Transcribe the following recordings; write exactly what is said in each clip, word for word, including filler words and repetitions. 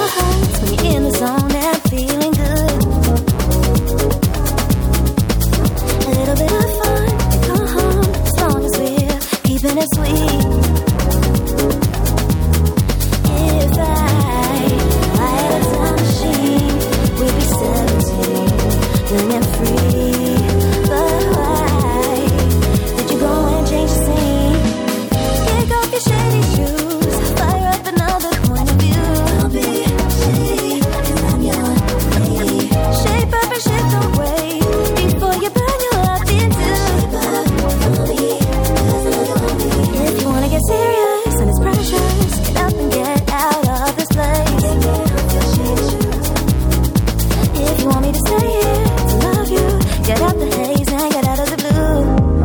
hurts when you're in the zone and feeling good. A little bit of fun and come home as long as we're keeping it sweet. If I, if I had a time machine, we'd be seventeen, young and free. But why did you go and change the scene? Kick off your shady shoes, fire up another point of view. Don't be shady, 'cause I'm your lady. Shape up and shift away before you burn your life into. Shape up for me, 'cause I'm your lady. If you wanna get serious and it's precious, get up and get out of this place. Get off your shady shoes. If you want me to stay here to love you, get out the haze and get out of the blue.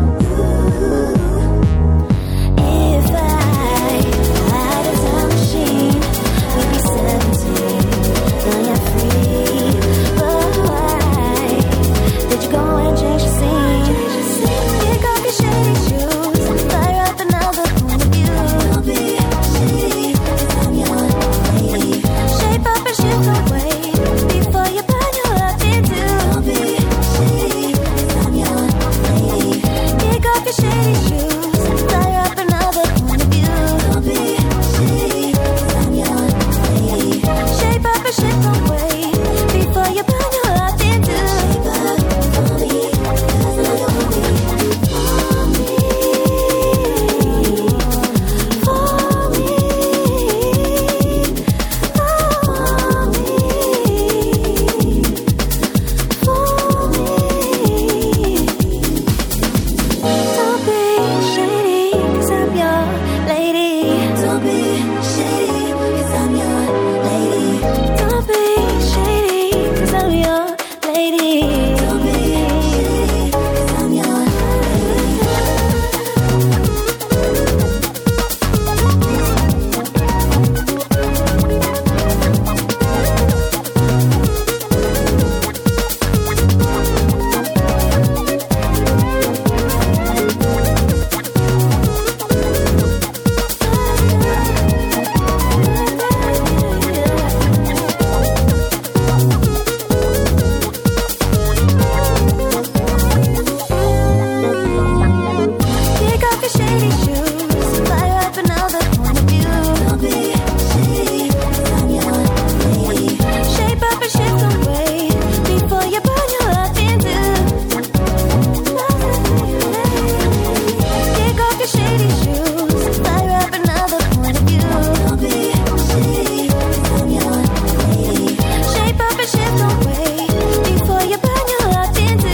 If I had a time machine, we'd be seventeen, young and free. But why did you go and change the scene? Kick off your shady shoes, fire up another point of view. Don't be shady, 'cause I'm your lady. Shape up and shift away before you burn your life into. Don't be shady, 'cause I'm your lady. Kick off your shady shoes, fire up another point of view. Don't be shady, 'cause I'm your lady. Shape up and shift away before you burn your life into. Shape up for me, 'cause I'm your lady. For me, for me, for me, don't be shady, 'cause I'm your lady. Don't be shady, 'cause I'm your lady. Don't be shady, 'cause I'm your lady. Don't be shady, 'cause I'm your Kick off your shady shoes, fire up another point of view. Don't be shady, 'cause I'm your lady. Shape up and shift away before you burn your life into. Kick off your shady shoes, fire up another point of view. Don't be shady, 'cause I'm your lady. Shape up and shift away before you burn your life into.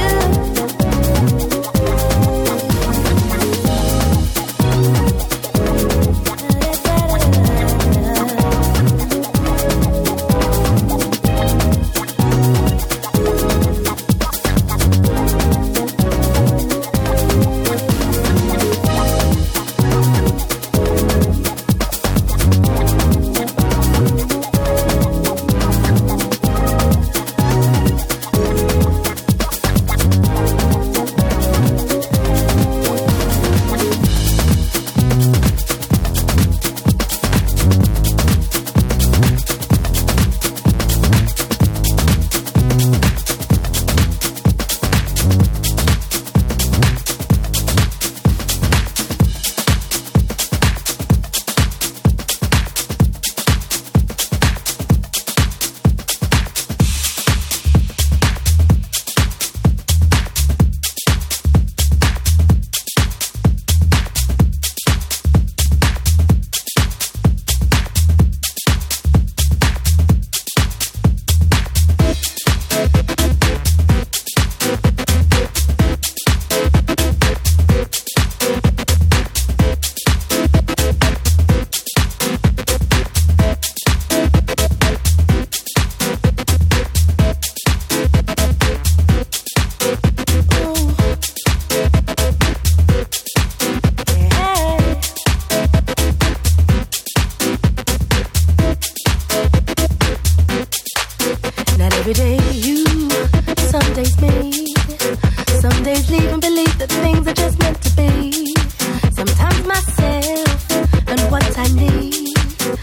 Every day you, some days me, some days leave and believe that things are just meant to be. Sometimes myself and what I need,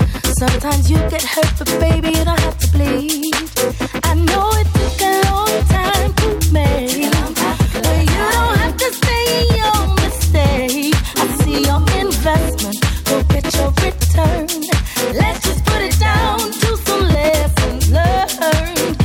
Sometimes you get hurt, but baby, you don't have to bleed. I know it took a long time to make, but you don't have to stay in your mistake. I see your investment, go get your return. Let's just put it down to some lessons learned.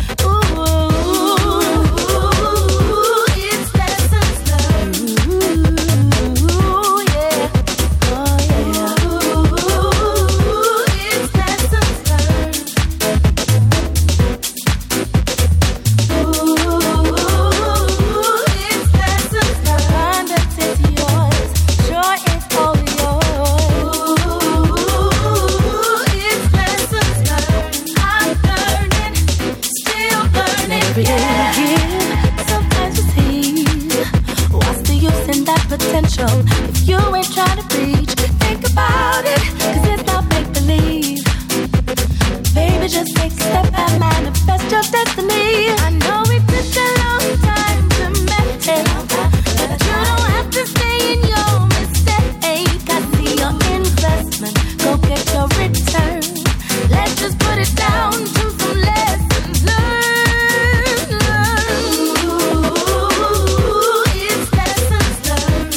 If you ain't trying to reach, think about it, cause it's not make-believe. Baby, just take a step and manifest your destiny. I know it took a long time to make it, but you don't have to stay in your mistake. I see your investment, go get your return. Let's just put it down to some lessons learned. Ooh, it's lessons learned.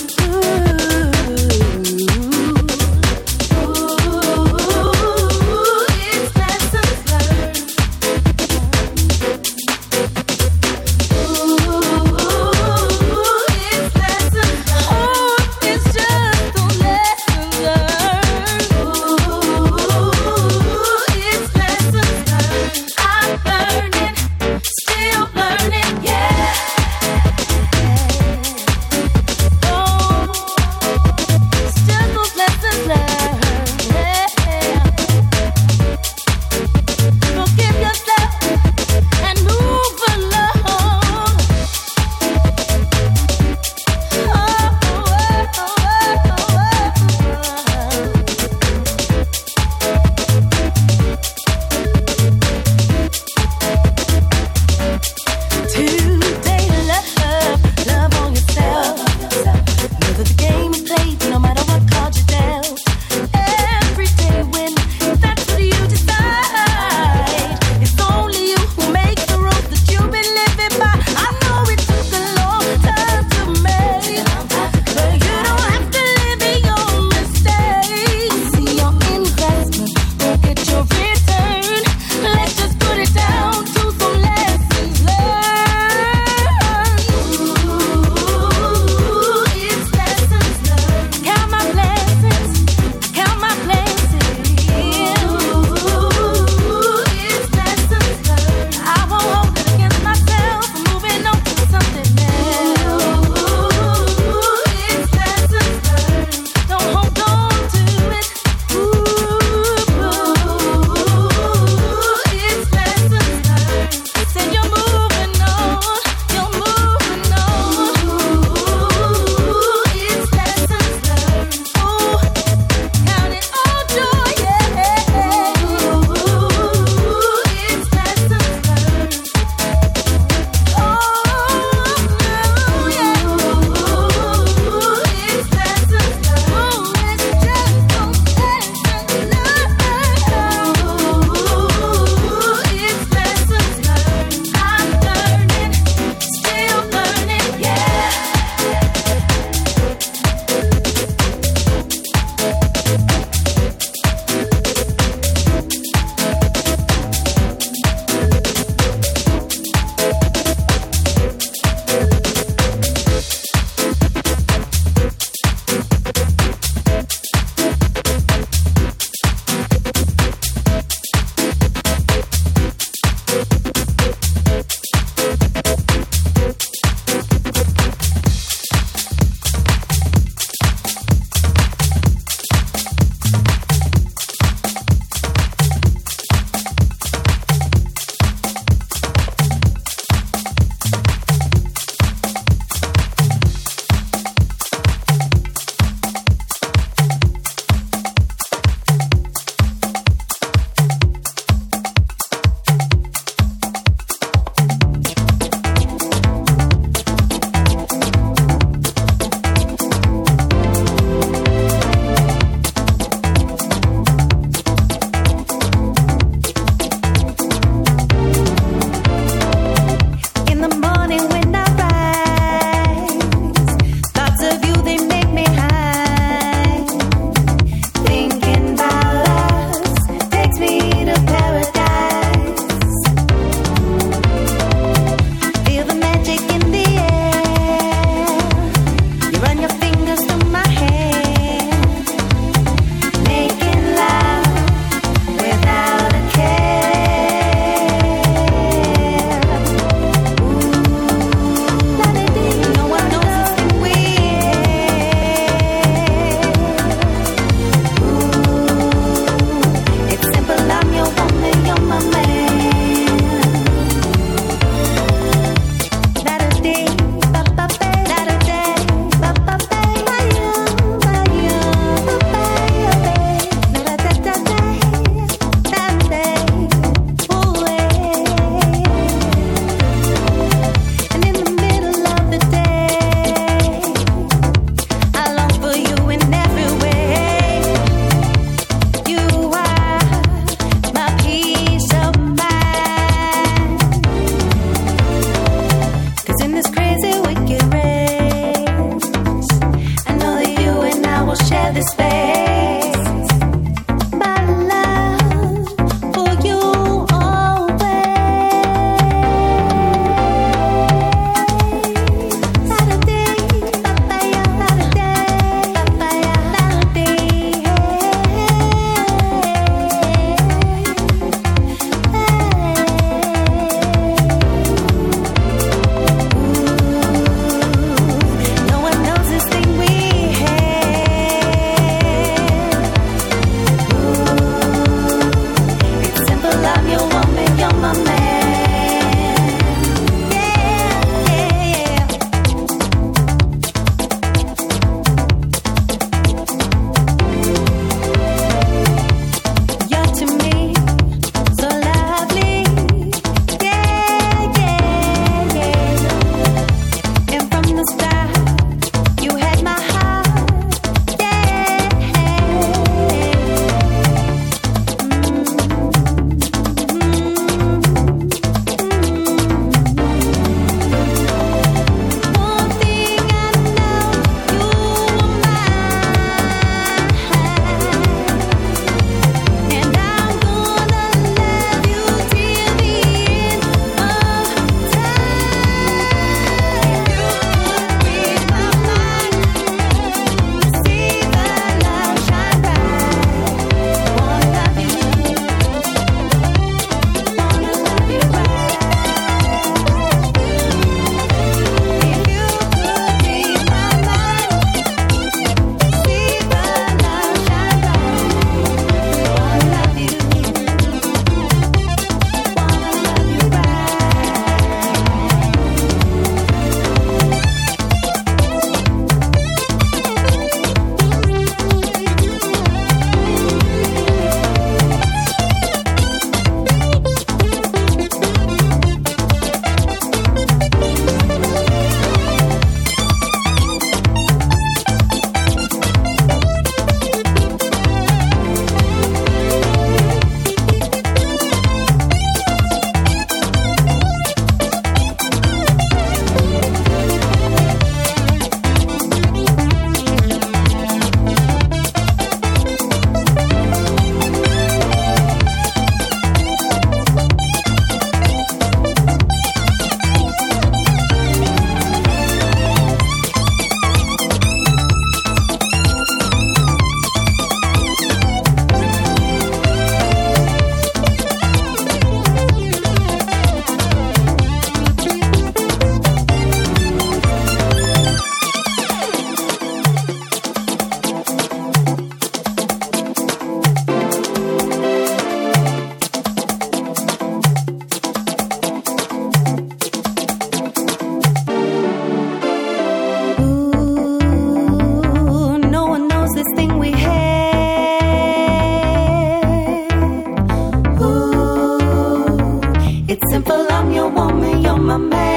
simple, I'm your woman, you're my man.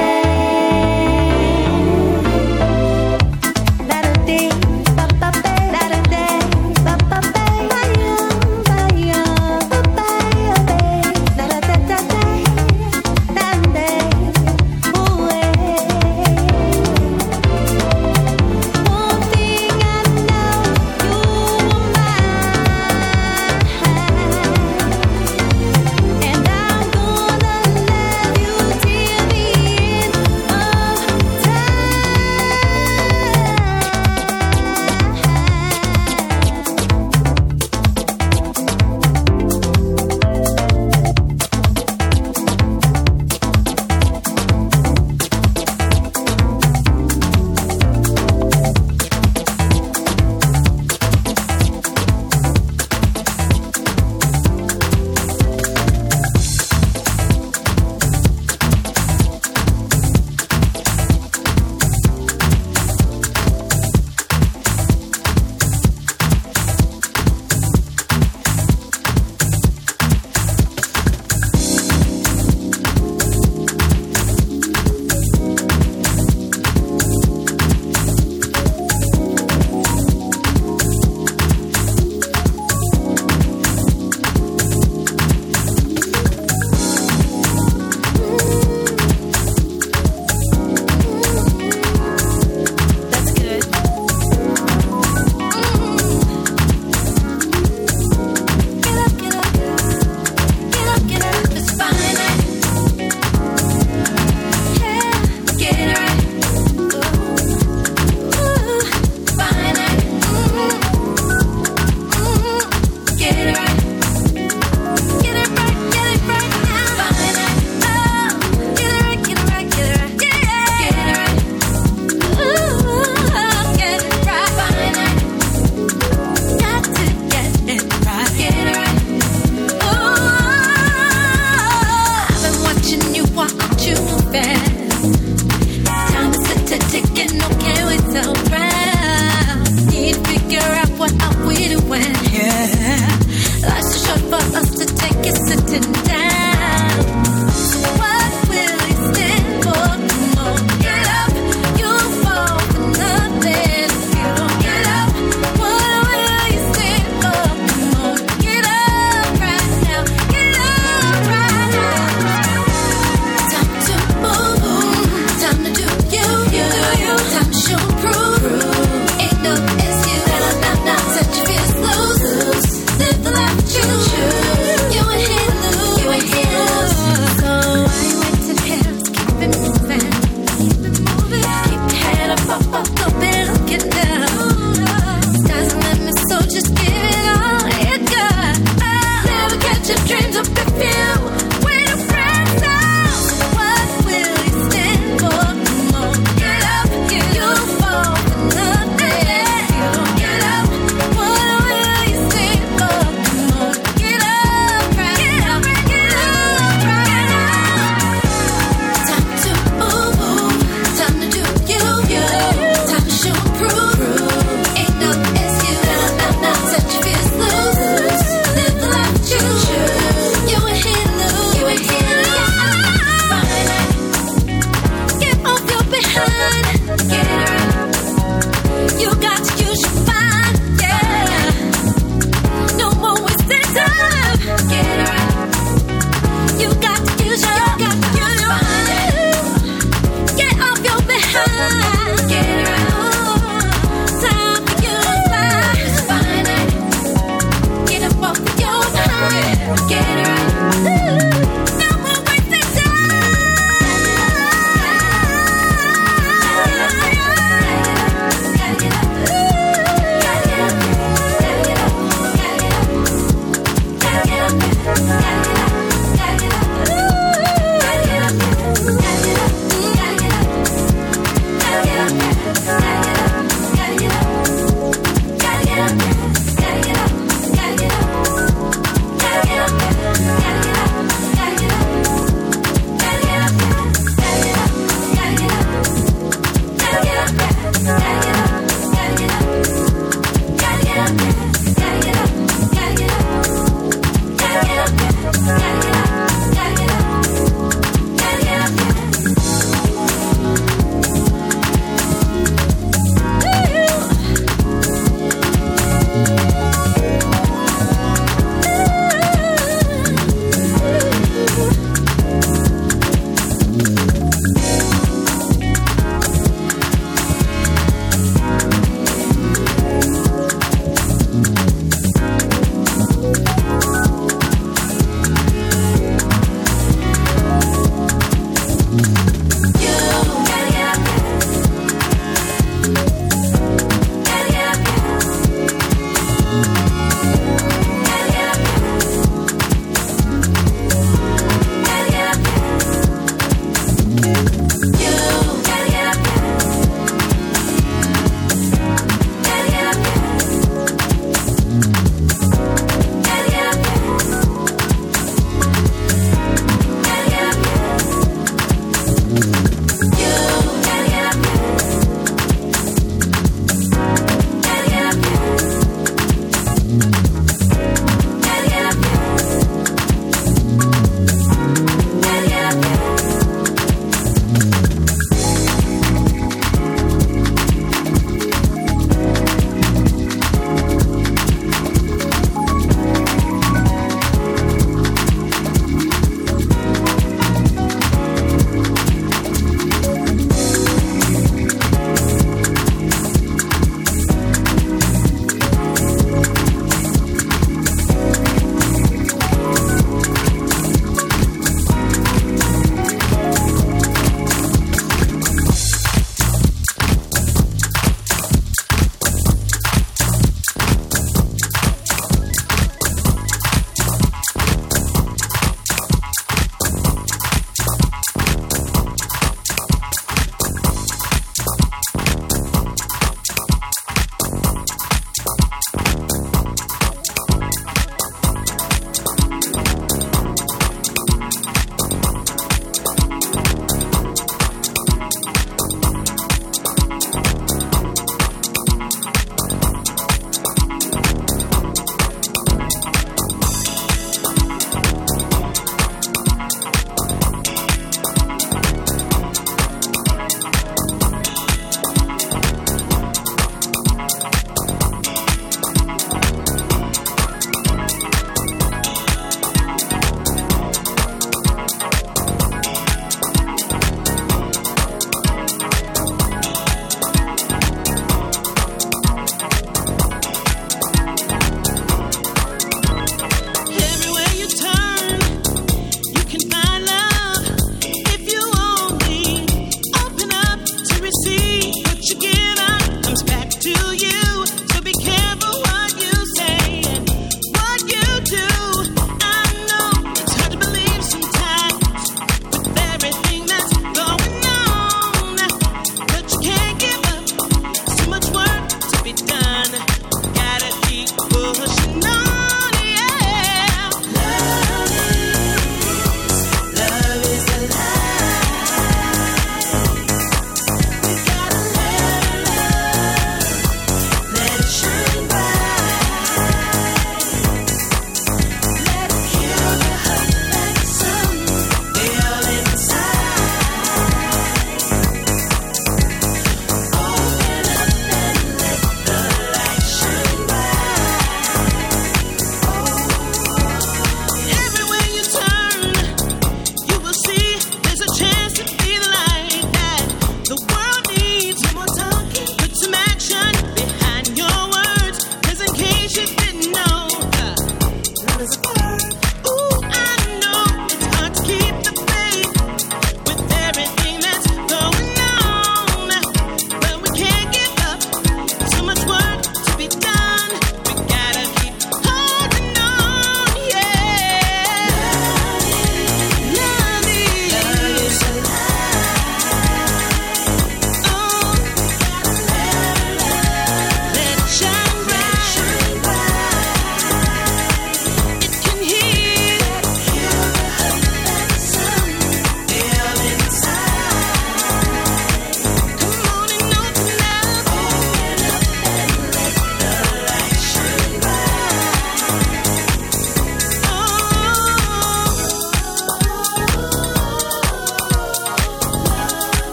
And I'm gonna love you till the end.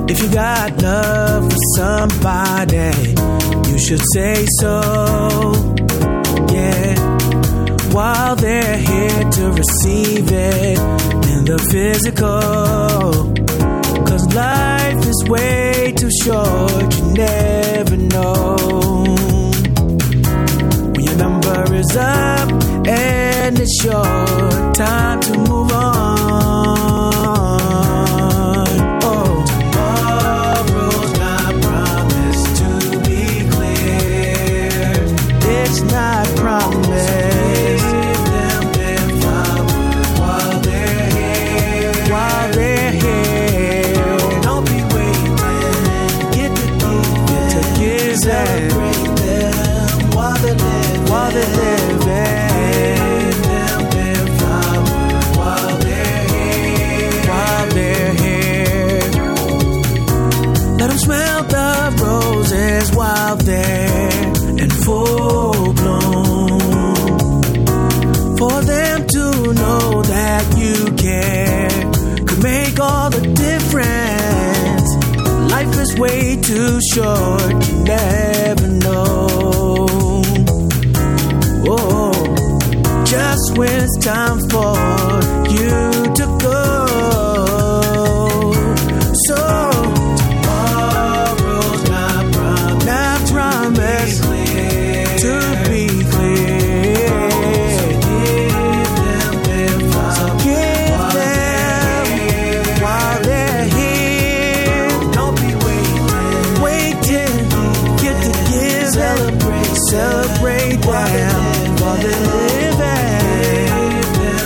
If you got love for somebody, you should say so, yeah. While they're here to receive it in the physical. Cause life is way too short, you never know. When your number is up and it's your time to move on. Oh, tomorrow's not promised, to be clear. It's not promised. Celebrate them while they're living. While they're living. Them their flowers while they're here. While they're here. Let them smell the roses while they're in full bloom. For them to know that you care could make all the difference. Life is way too short, you never know. Oh, just when it's time for you to go. So tomorrow's not promised, not promised to be clear. So give them their flowers while they're here. Don't be waiting, get to give. Celebrate, celebrate them while they're living.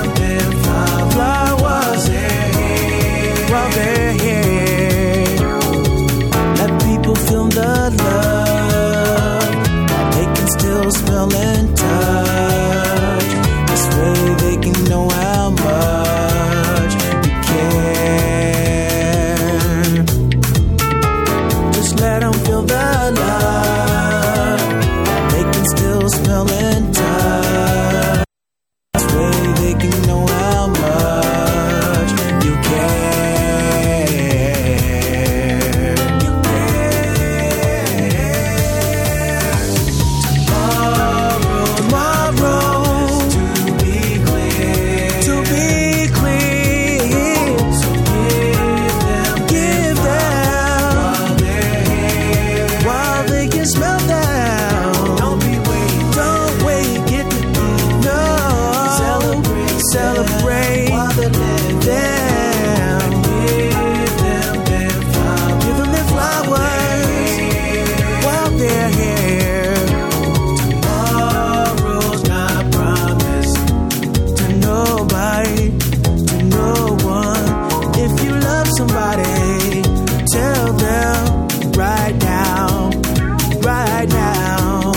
Flowers while they're here. Let people feel the love. They can still smell and touch. This way they can know how much you care. Just let them feel the love. They can still smell and touch. This way they can know how much you care. You care. Tomorrow, tomorrow, to be clear, to be clear. So give them, give them while they're here. While they can smell down. Don't be waiting, don't wait, get to no. Celebrate, celebrate while they're living. Them. Give them their flowers. Give them their flowers while they're here. Tomorrow's not promised to nobody, to no one. If you love somebody, tell them right now, right now.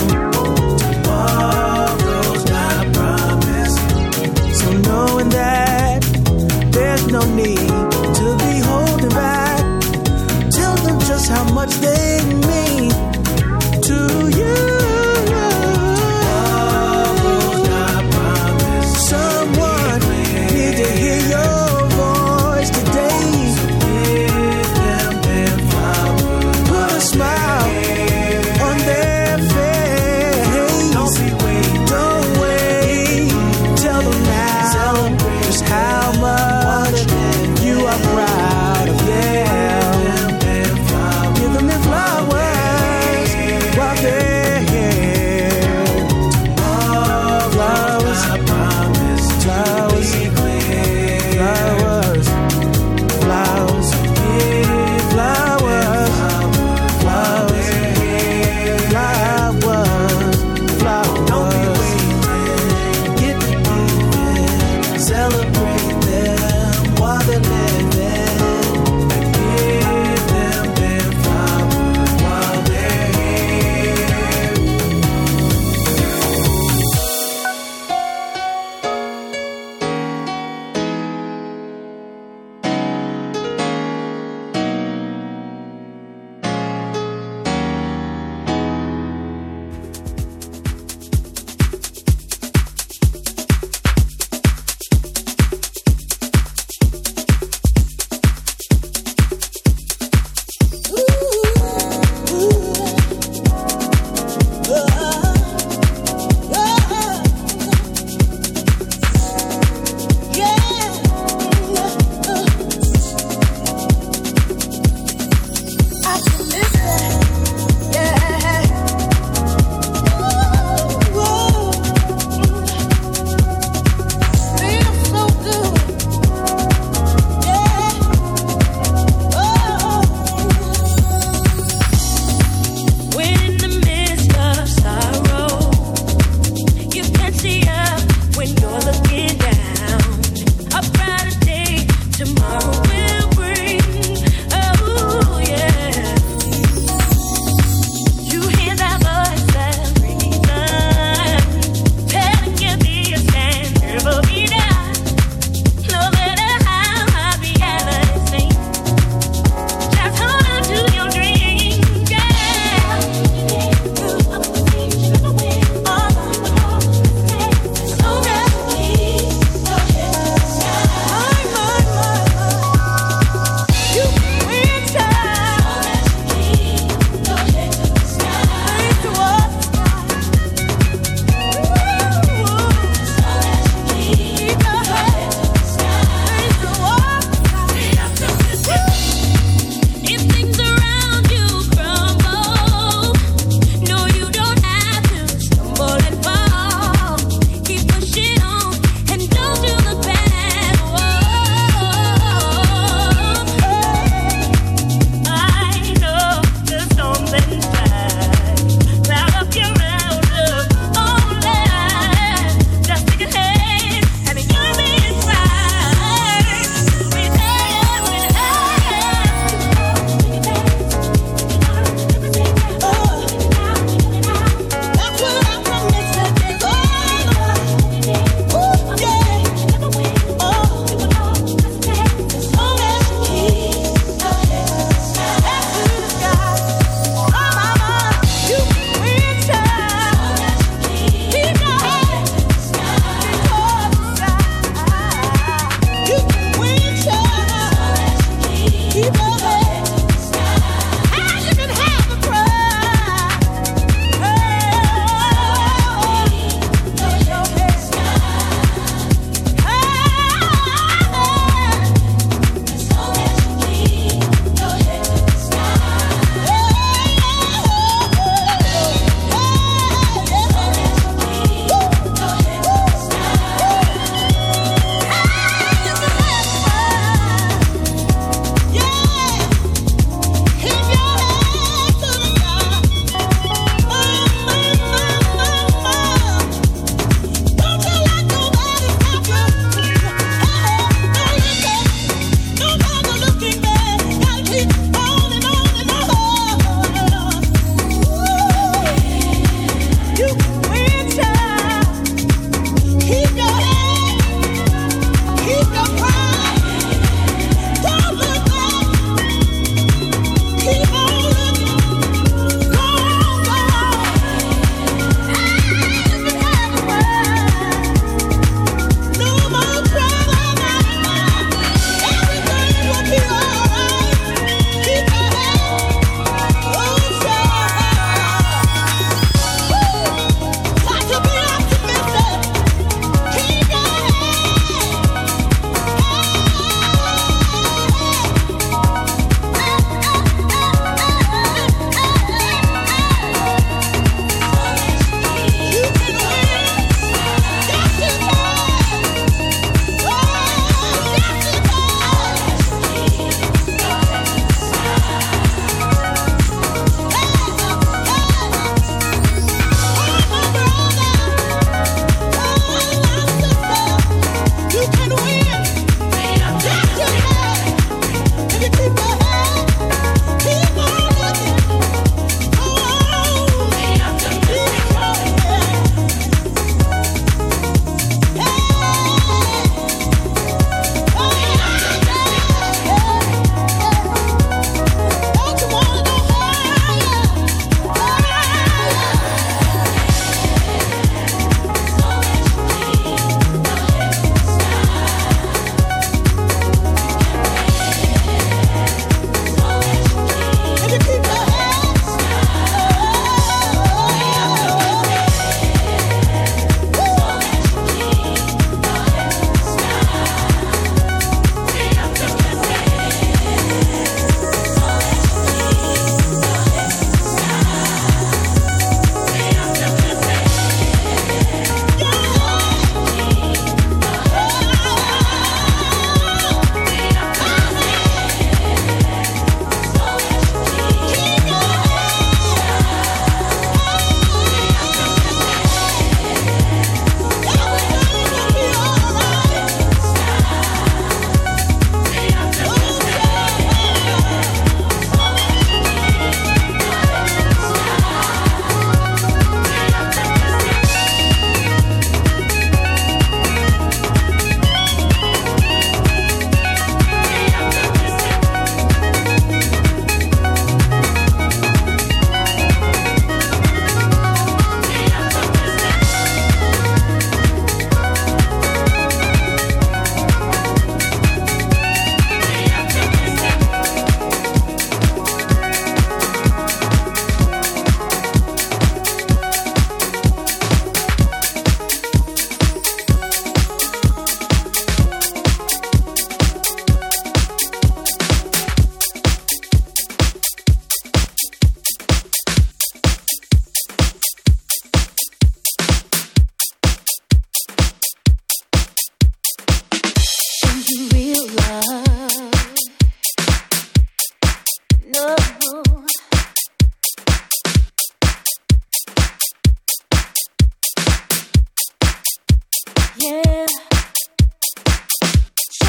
Tomorrow's not promised. So knowing that there's no need to be holding back, tell them just how much they mean to you. Tomorrow's not promised. Someone need to hear your voice today. Give them their flowers. Put a smile on their face. Don't be waiting, don't wait. Tell them now just how much you are proud of them. Give them their flowers.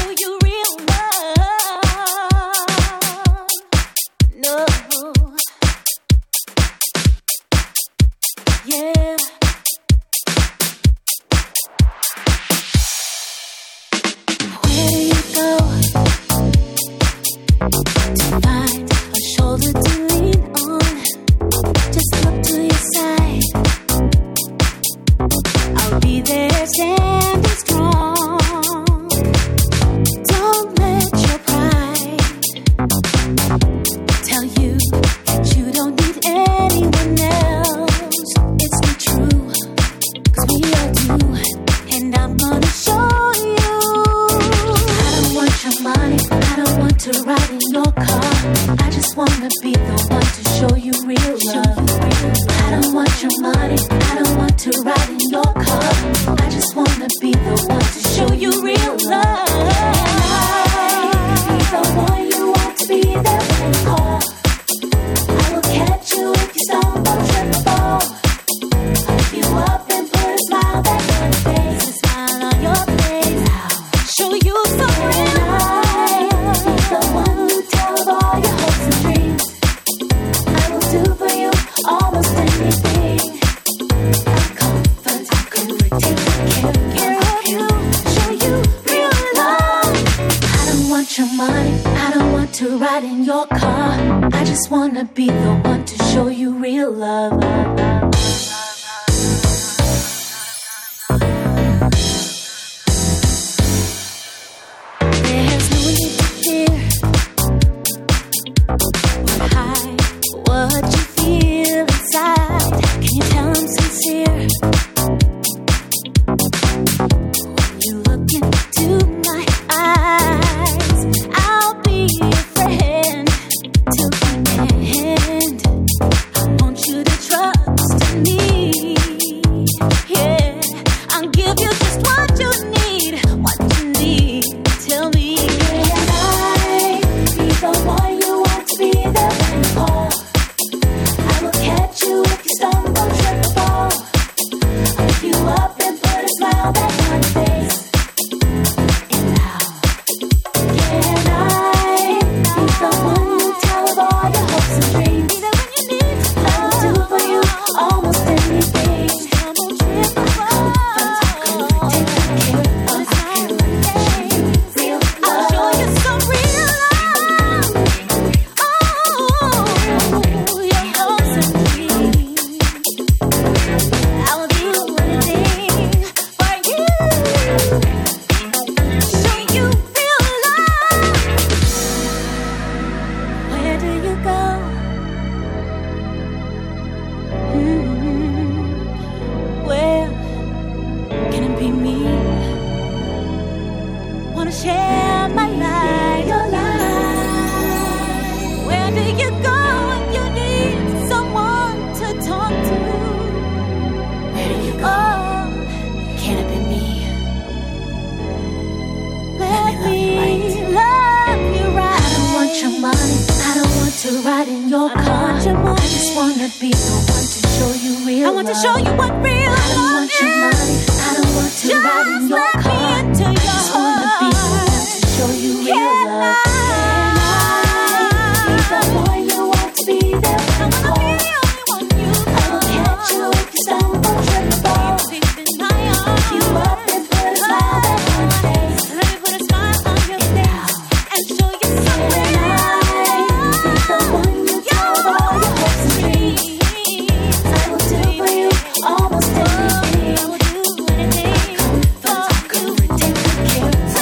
Almost anything.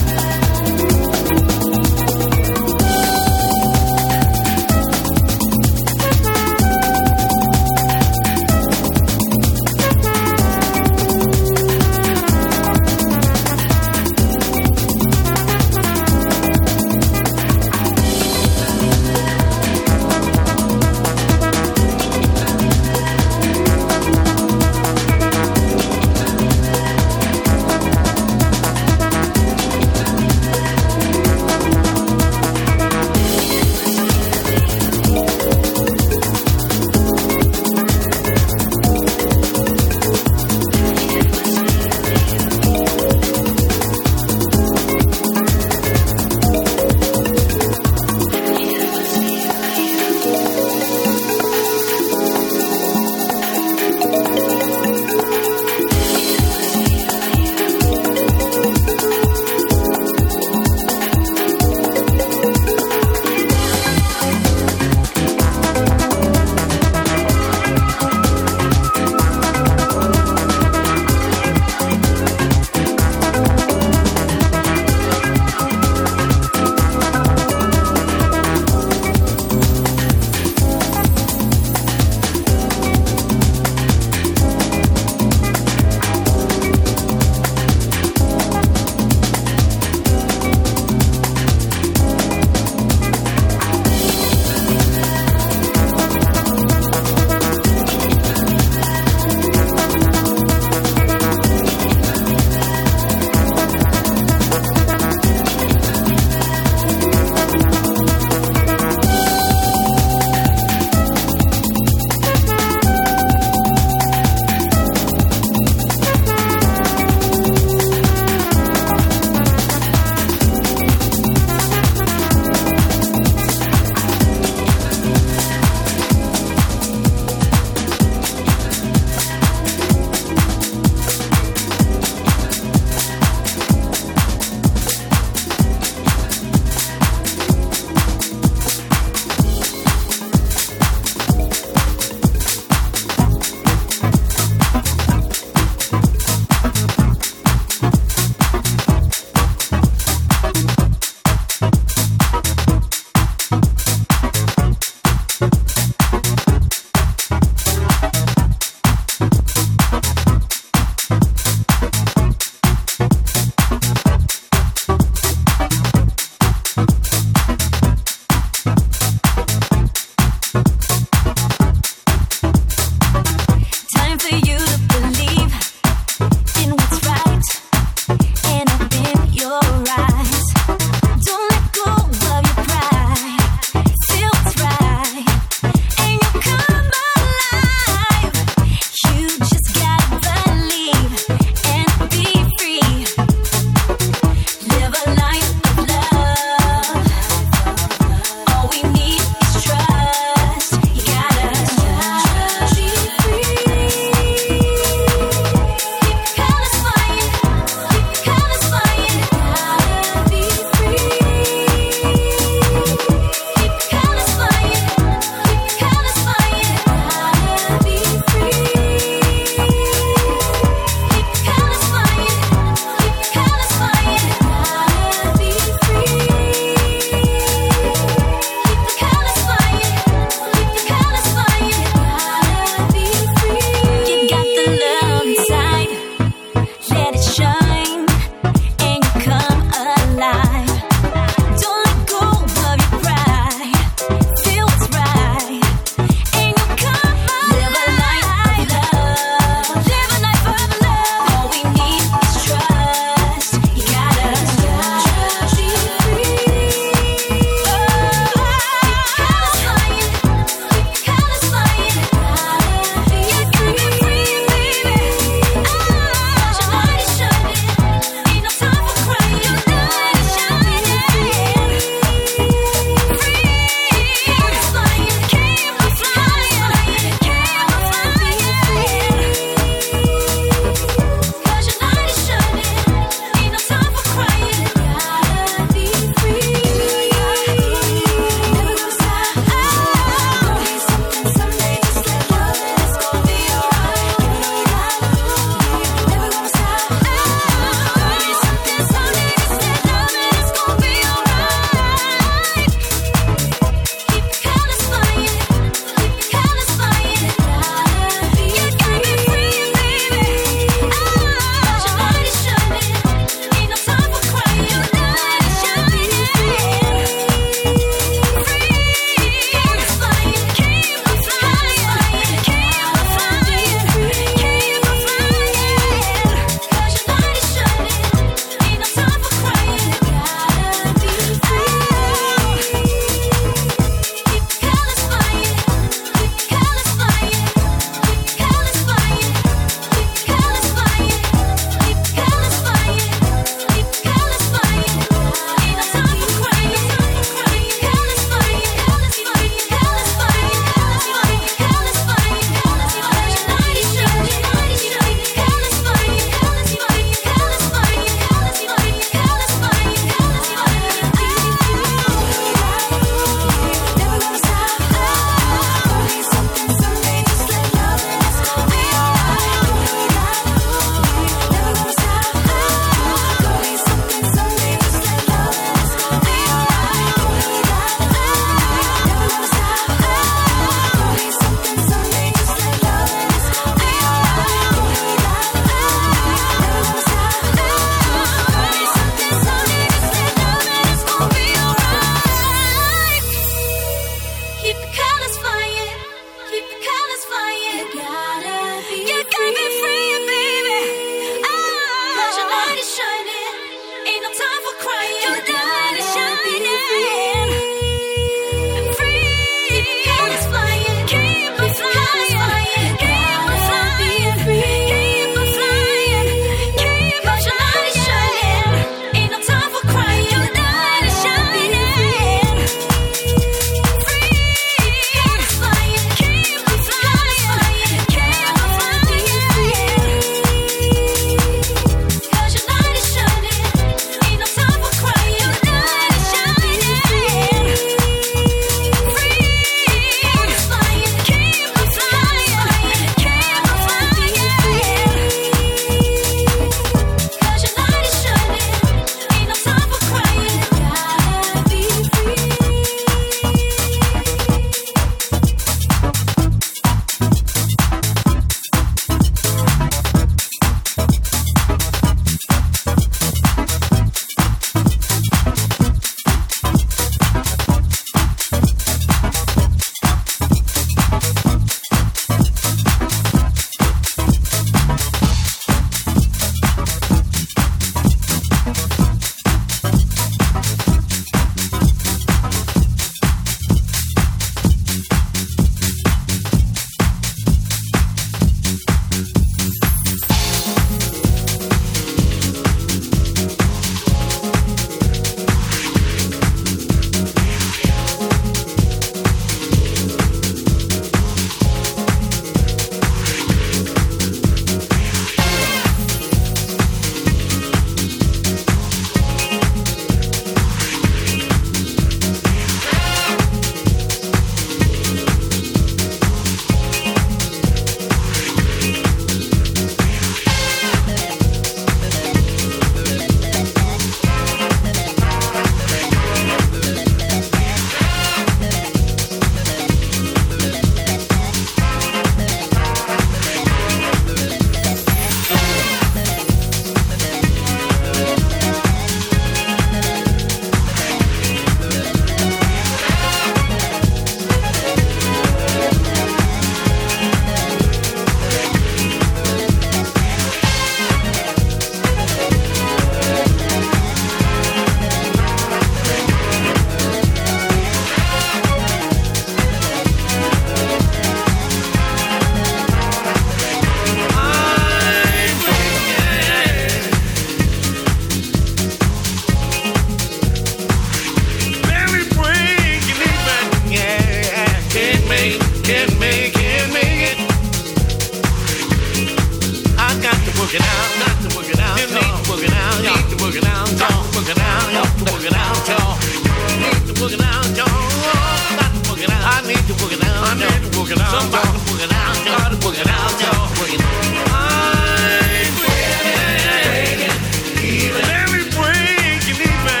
got to work it out, got to work it out, you need to work it out, you need to work it out, y'all, work it out, y'all, work it out, y'all, need to work it out, y'all, got to work it out, I need to work it out, I need to work it out, somebody to work it out, y'all, got to work it out, y'all, work it out. I'm breaking, even every break and even,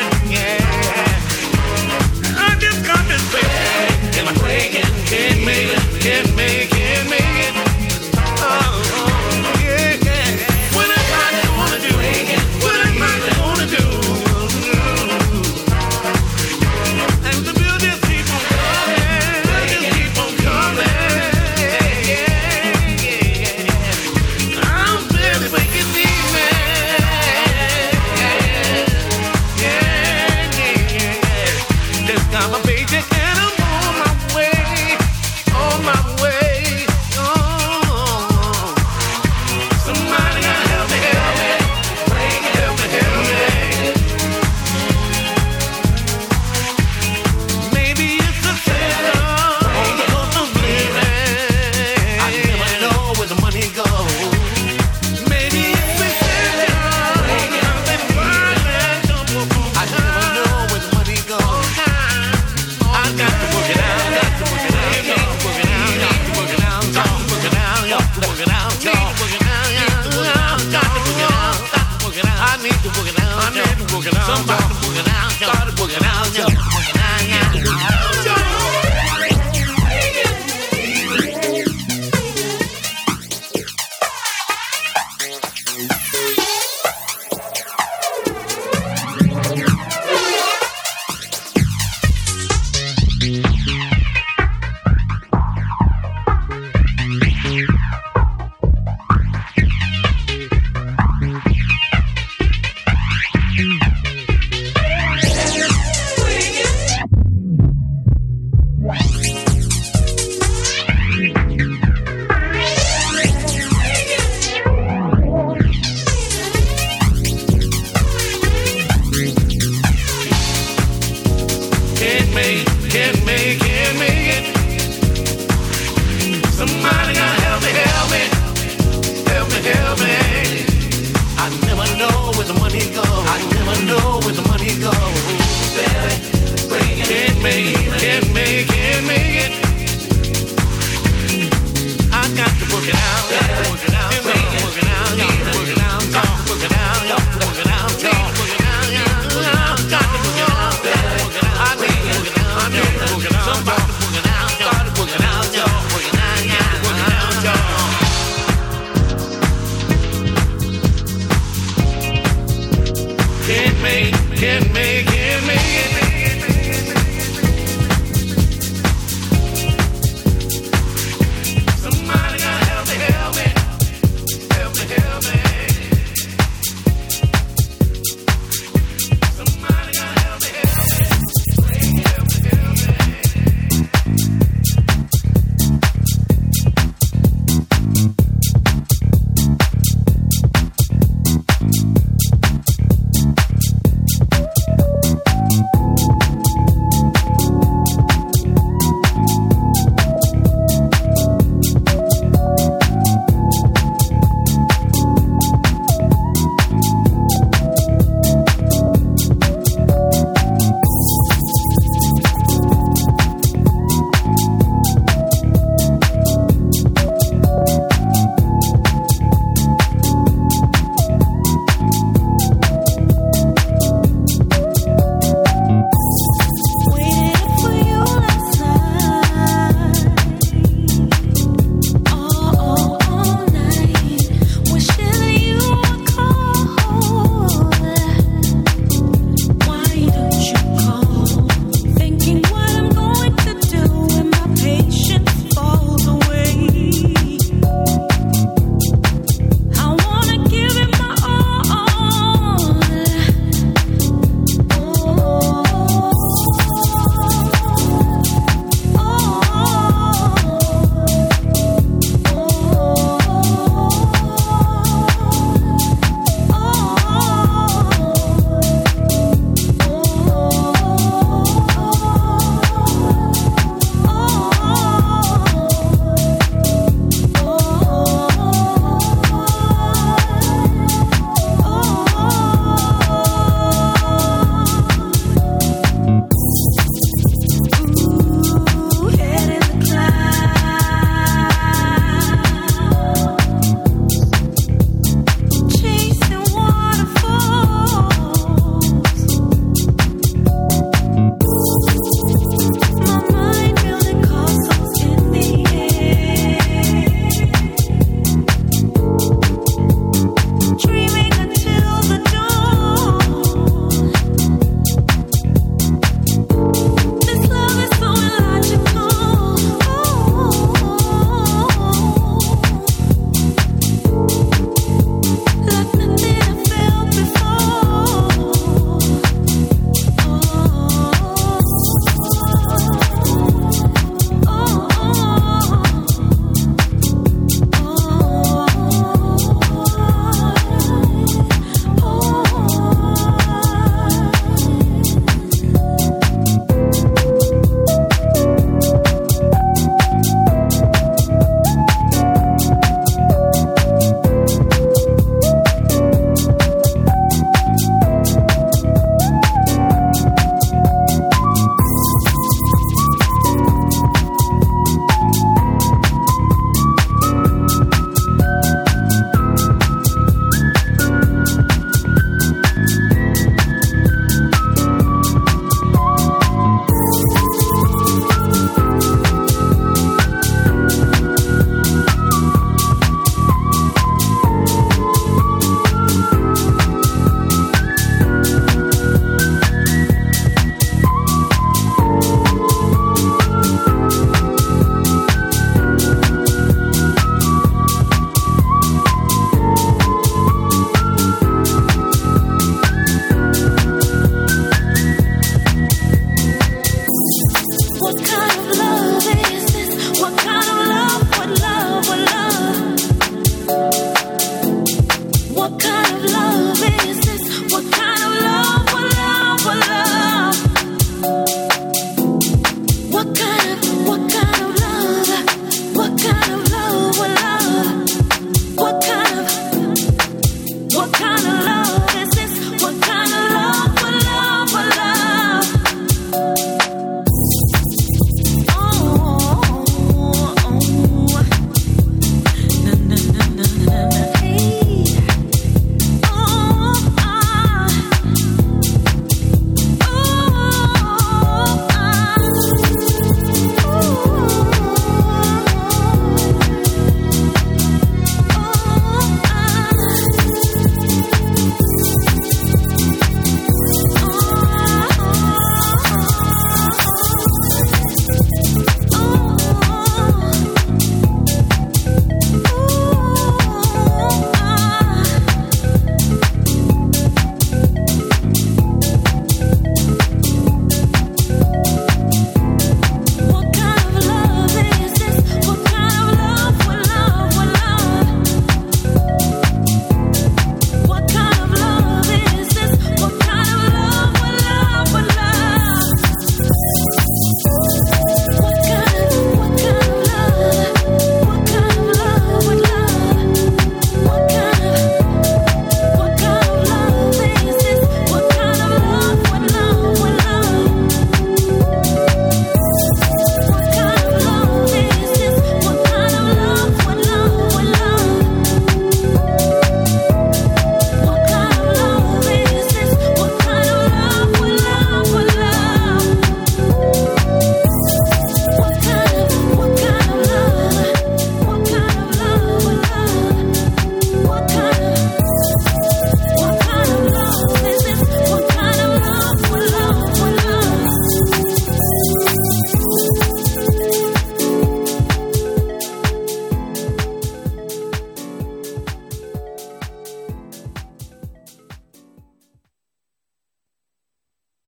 yeah, I just got this break, and I'm breaking, can't make it, can't make it, can't make it. I got to work it out, got to work it out.